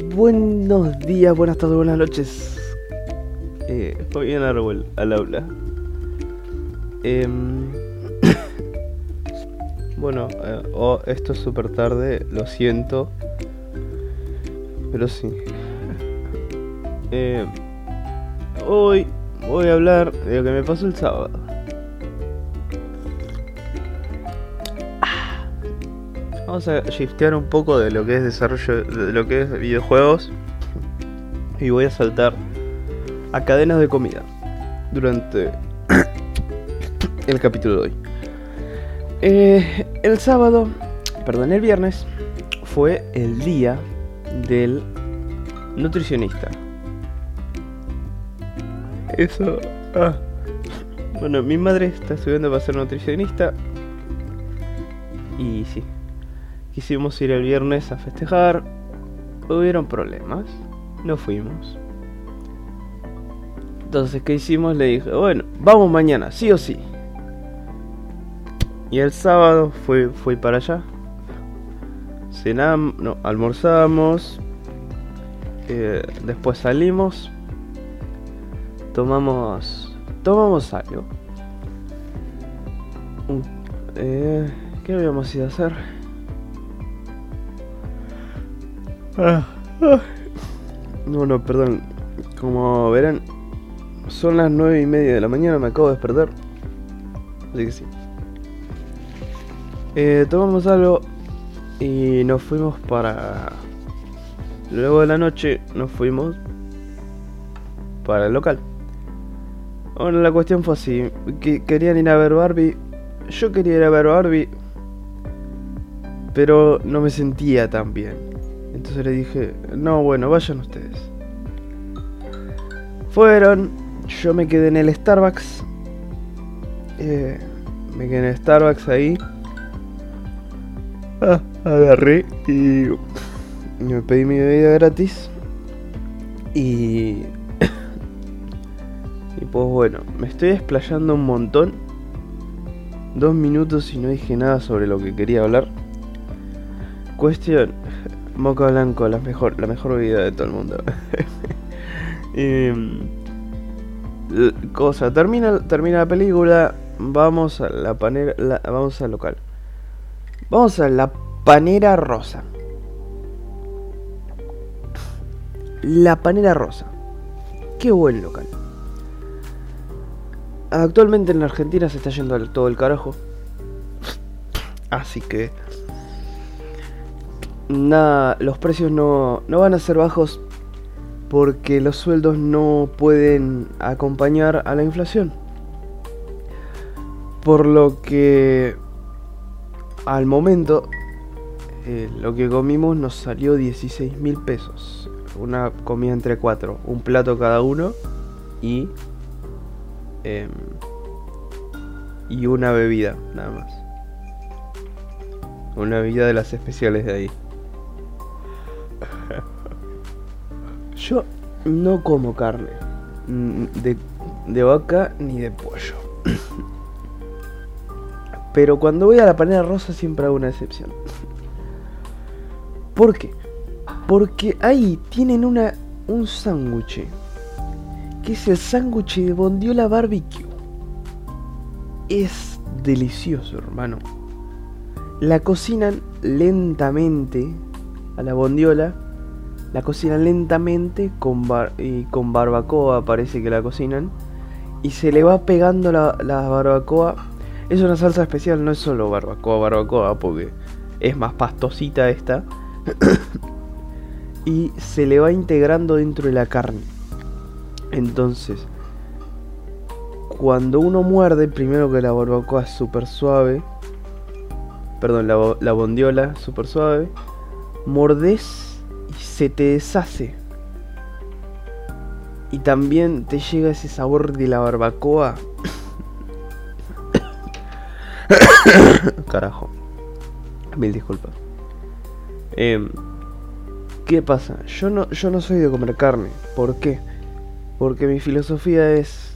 Buenos días, buenas tardes, buenas noches. Fabián Árbol al aula. Bueno, esto es súper tarde, lo siento. Pero sí. Hoy voy a hablar de lo que me pasó el sábado. Vamos a shiftear un poco de lo que es desarrollo, de lo que es videojuegos. Y voy a saltar a cadenas de comida durante el capítulo de hoy. El viernes fue el día del nutricionista. Eso. Bueno, mi madre está estudiando para ser nutricionista. Y sí, quisimos ir el viernes a festejar. Hubieron problemas, no fuimos. Entonces, ¿qué hicimos? Le dije, bueno, vamos mañana, sí o sí. Y el sábado fui para allá. Almorzamos. Después salimos. Tomamos algo. ¿Qué habíamos ido a hacer? No, perdón. Como verán, son las 9:30 de la mañana, me acabo de despertar. Así que sí. Tomamos algo y nos fuimos para... Luego de la noche nos fuimos para el local. Bueno, la cuestión fue así. Querían ir a ver Barbie. Yo quería ir a ver Barbie, pero no me sentía tan bien. Entonces le dije, no, bueno, vayan ustedes. Fueron, yo me quedé en el Starbucks. Me quedé en el Starbucks ahí. Agarré y me pedí mi bebida gratis. Y pues bueno, me estoy explayando un montón. 2 minutos y no dije nada sobre lo que quería hablar. Cuestión, Moca Blanco, la mejor bebida de todo el mundo. Termina la película. Vamos a la panera, vamos al local. Vamos a la Panera Rosa. La Panera Rosa. Qué buen local. Actualmente en la Argentina se está yendo todo el carajo. Así que nada, los precios no van a ser bajos porque los sueldos no pueden acompañar a la inflación. Por lo que al momento lo que comimos nos salió 16.000 pesos. Una comida entre 4, un plato cada uno y una bebida, nada más. Una bebida de las especiales de ahí. Yo no como carne de vaca ni de pollo. Pero cuando voy a la Panera Rosa siempre hago una excepción. ¿Por qué? Porque ahí tienen un sándwich, que es el sándwich de bondiola barbecue. Es delicioso, hermano. La cocinan lentamente a la bondiola. La cocinan lentamente con barbacoa, parece que la cocinan. Y se le va pegando la barbacoa. Es una salsa especial, no es solo barbacoa, porque es más pastosita esta. Y se le va integrando dentro de la carne. Entonces, cuando uno muerde, primero que la barbacoa es súper suave. Perdón, la bondiola súper suave. Mordés y se te deshace. Y también te llega ese sabor de la barbacoa. Carajo. Mil disculpas. ¿Qué pasa? Yo no soy de comer carne. ¿Por qué? Porque mi filosofía es...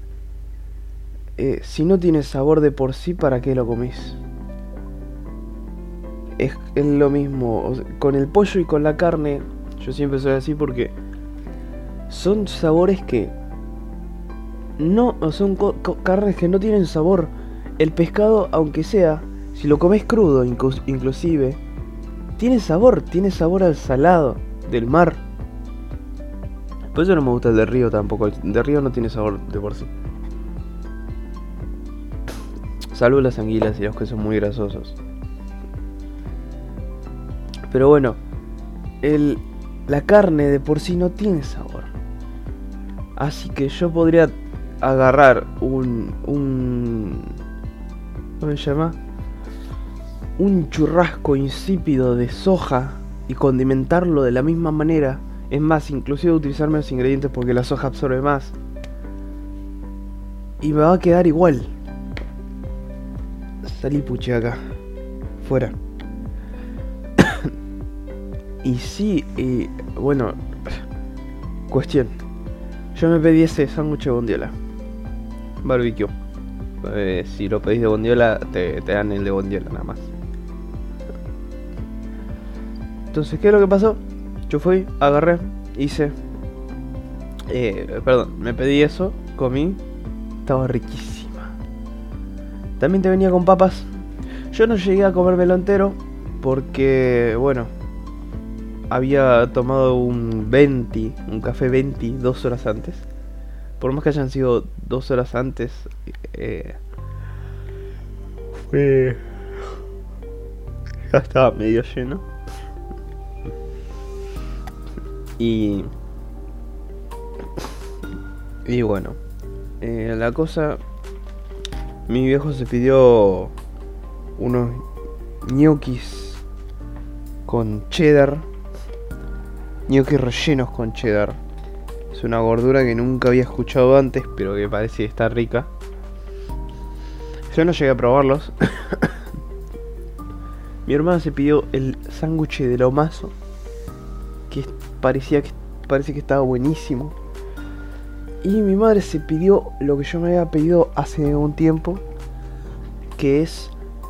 si no tiene sabor de por sí, ¿para qué lo comís? Es lo mismo. O sea, con el pollo y con la carne, Yo siempre soy así porque son sabores que no, son carnes que no tienen sabor. El pescado, aunque sea, si lo comes crudo inclusive, tiene sabor al salado del mar. Por eso no me gusta el de río tampoco. El de río no tiene sabor de por sí. Salvo las anguilas y los que son muy grasosos. Pero bueno, la carne de por sí no tiene sabor. Así que yo podría agarrar ¿cómo se llama? Un churrasco insípido de soja y condimentarlo de la misma manera. Es más, inclusive utilizar menos ingredientes porque la soja absorbe más. Y me va a quedar igual. Salí puche acá. Fuera. Y sí, bueno. Cuestión. Yo me pedí ese sándwich de bondiola. Barbecue. Si lo pedís de bondiola, te dan el de bondiola nada más. Entonces, ¿qué es lo que pasó? Yo fui, agarré, hice... me pedí eso, comí. Estaba riquísima. También te venía con papas. Yo no llegué a comérmelo entero porque, bueno, había tomado un café 20 2 horas antes. Por más que hayan sido 2 horas antes, ya estaba medio lleno. Y bueno, la cosa, mi viejo se pidió unos ñoquis con cheddar, ñoquis rellenos con cheddar. Es una gordura que nunca había escuchado antes, pero que parece que está rica. Yo no llegué a probarlos. Mi hermana se pidió el sándwich de lomazo, que parece que estaba buenísimo. Y mi madre se pidió lo que yo me había pedido hace un tiempo, que es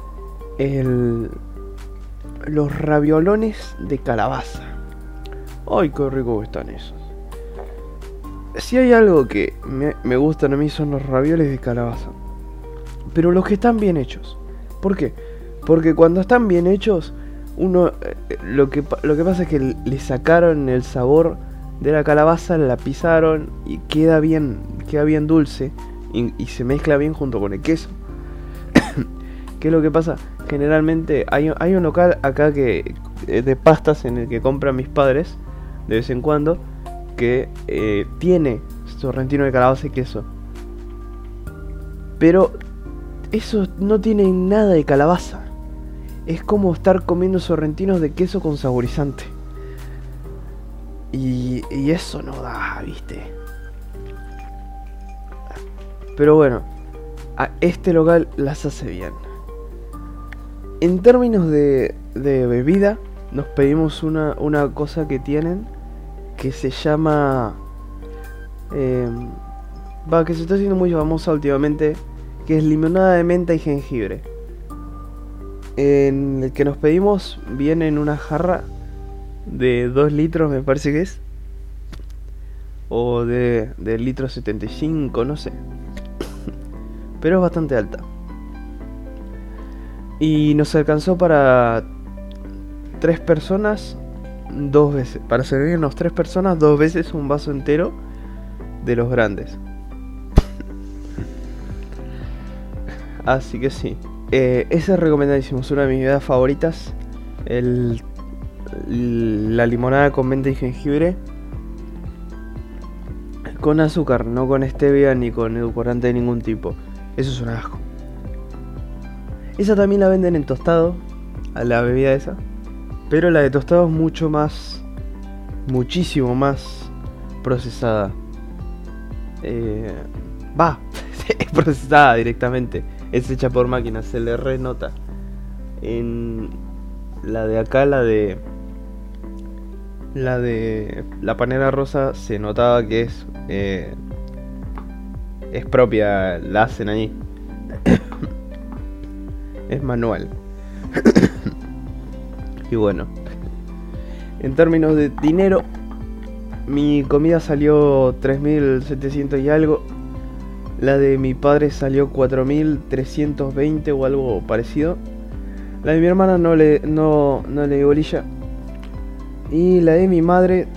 los raviolones de calabaza. Ay, qué rico que están esos. Si hay algo que me gustan a mí son los ravioles de calabaza, pero los que están bien hechos. ¿Por qué? Porque cuando están bien hechos, lo que pasa es que le sacaron el sabor de la calabaza, la pisaron y queda bien dulce y se mezcla bien junto con el queso. ¿Qué es lo que pasa? Generalmente hay un local acá de pastas en el que compran mis padres de vez en cuando, que tiene sorrentino de calabaza y queso, pero eso no tiene nada de calabaza. Es como estar comiendo sorrentinos de queso con saborizante. Y eso no da, ¿viste? Pero bueno, a este local las hace bien. En términos de bebida, nos pedimos una cosa que tienen, que se llama... que se está haciendo muy famosa últimamente, que es limonada de menta y jengibre. En el que nos pedimos viene en una jarra de 2 litros, me parece que es, o de litro 75, no sé, pero es bastante alta. Y nos alcanzó para 3 personas 2 veces, para servirnos 3 personas 2 veces un vaso entero de los grandes. Así que sí, ese es recomendadísimo, es una de mis bebidas favoritas. La limonada con menta y jengibre con azúcar, no con stevia ni con edulcorante de ningún tipo. Eso es un asco. Esa también la venden en tostado, a la bebida esa, pero la de tostado es muchísimo más procesada. Es procesada directamente. Es hecha por máquina, se le renota. En la de acá, la de la panera rosa, se notaba que es propia, la hacen ahí. Es manual. Y bueno, En términos de dinero, mi comida salió 3.700 y algo. La de mi padre salió 4.320 o algo parecido. La de mi hermana no le dio bolilla. Y la de mi madre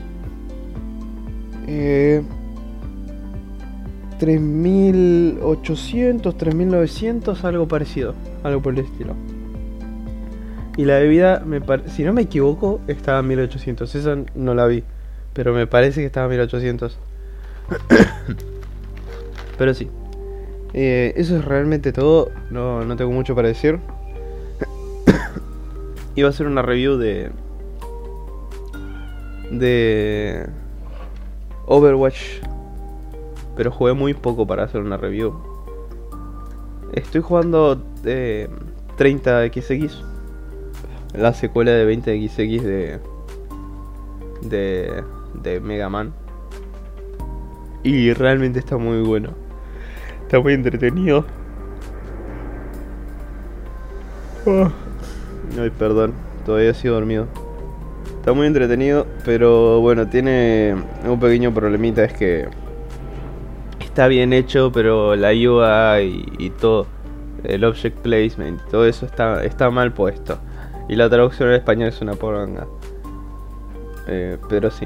3.800, 3.900, algo parecido, algo por el estilo. Y la bebida, si no me equivoco, estaba en 1.800. Esa no la vi, pero me parece que estaba en 1.800. Pero sí, eso es realmente todo. No tengo mucho para decir. Iba a hacer una review de Overwatch, pero jugué muy poco para hacer una review. Estoy jugando 30XX, la secuela de 20XX de Mega Man. Y realmente está muy bueno. Está muy entretenido. Ay, perdón, todavía sigo dormido. Está muy entretenido, pero bueno, tiene un pequeño problemita, es que está bien hecho, pero la UI y todo, el object placement, todo eso está mal puesto. Y la traducción en español es una poronga. Pero sí.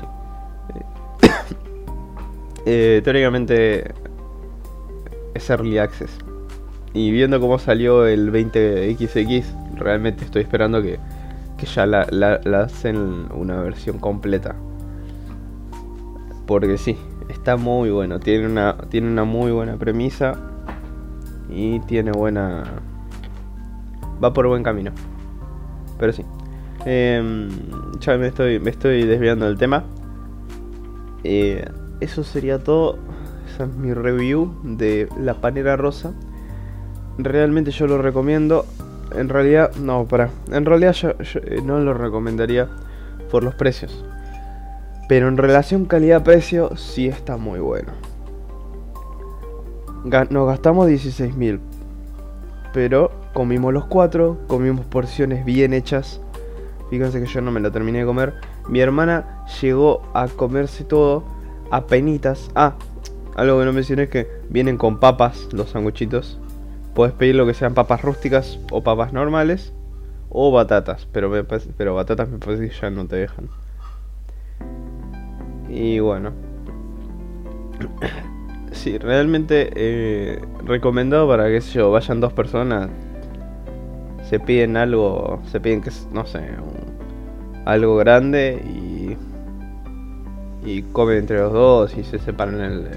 Teóricamente es Early Access. Y viendo cómo salió el 20XX, realmente estoy esperando que ya la hacen una versión completa. Porque sí, está muy bueno. Tiene una muy buena premisa. Y tiene buena... va por buen camino. Pero sí. Ya me estoy desviando del tema. Eso sería todo. Esa es mi review de La Panera Rosa. Realmente yo lo recomiendo. En realidad, no, en realidad yo no lo recomendaría por los precios. Pero en relación calidad-precio, sí está muy bueno. Nos gastamos 16.000. Pero comimos los 4, comimos porciones bien hechas. Fíjense que yo no me lo terminé de comer. Mi hermana llegó a comerse todo a penitas. Ah, algo que no mencioné es que vienen con papas los sanguchitos. Puedes pedir lo que sean papas rústicas o papas normales o batatas, pero batatas me parece que ya no te dejan. Y bueno, sí, realmente recomendado para que vayan 2 personas. Se piden que no sé, algo grande y comen entre los dos y se separan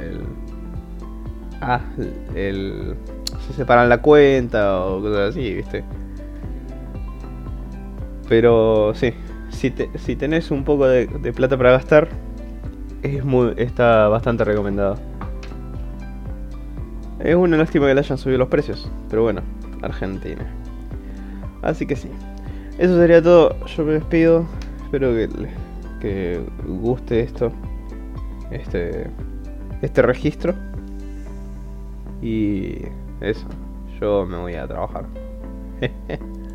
se separan la cuenta o cosas así, ¿viste? Pero sí, si tenés un poco de plata para gastar, está bastante recomendado. Es una lástima que le hayan subido los precios, pero bueno, Argentina. Así que sí, eso sería todo. Yo me despido. Espero que guste este registro. Y eso, yo me voy a trabajar.